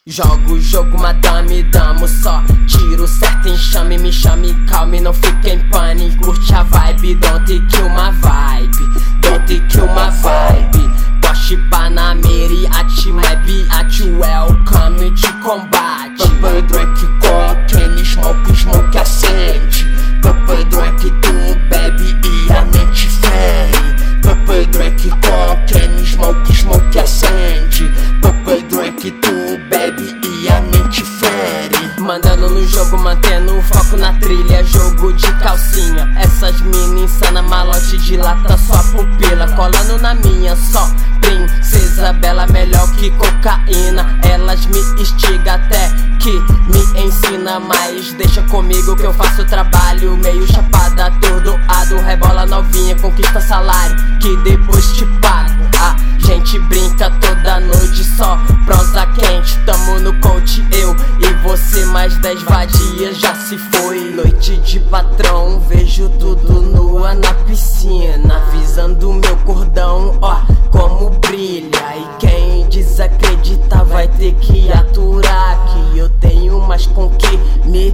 Jogo o jogo, madame, damo só tiro certo, enxame, me chame, calme, não fique em pânico. Curte a vibe, don't kill my vibe, don't kill my vibe. Porsche Panamera, my biatch, welcome to combate. Purple drink com Kenny, smoke acende. Purple drink tu bebe e a mente fere. Purple drink com Kenny, smoke acende. Purple drink tu bebe e a mente fere. Mandando no jogo, mantendo o foco na trilha, jogo de calcinha. Essas mina insana, malote de lata, só pupila. Colando na minha, só princesa bela, melhor que cocaína. Elas me instigam até que me ensina, mas deixa comigo que eu faço o trabalho. Meio chapada, atordoado, rebola novinha, conquista salário, que depois te pago. A gente brinca toda noite, só prosa quente. Tamo no coach, eu e você, mais 10 vadias já se foi. Noite de patrão, vejo tudo nua na piscina, visando meu cordão, ó como brilha. E quem desacredita vai ter que aturar, que eu tenho mais com que me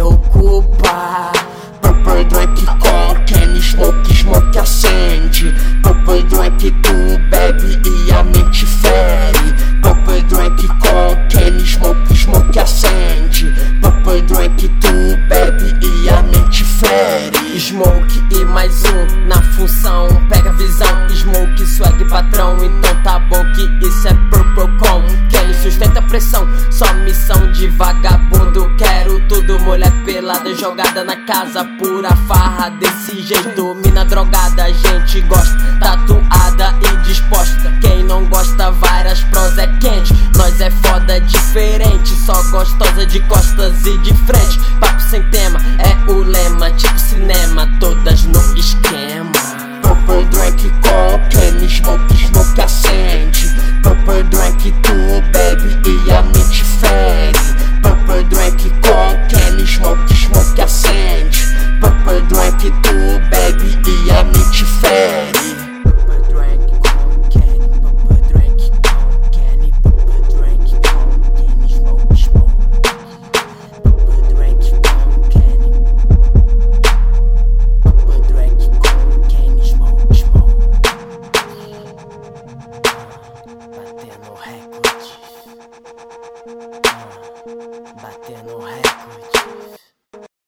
preocupar. Purple drink com Kenny, smoke acende. Purple drink tu bebe e a mente fere. Purple drink com Kenny, smoke acende. Purple drink tu bebe e a mente fere. Smoke e mais um na função, pega a visão. Smoke, swag, patrão, então tá bom que isso é purple com Kenny, sustenta a pressão, só missão de vagabundo. Quero tudo, mulher pelada, jogada na casa, pura farra desse jeito. Mina drogada, a gente gosta, tatuada e disposta. Quem não gosta, várias prosa é quente. Nós é foda diferente, só gostosa de costas e de frente. Papo sem tema, é o lema, tipo cinema, todas no esquema. Purple drink com Kenny, smoke acende. Purple drink tu bebe e a mente fere. Purple drink com Kenny, smoke acende. Purple drink tu bebe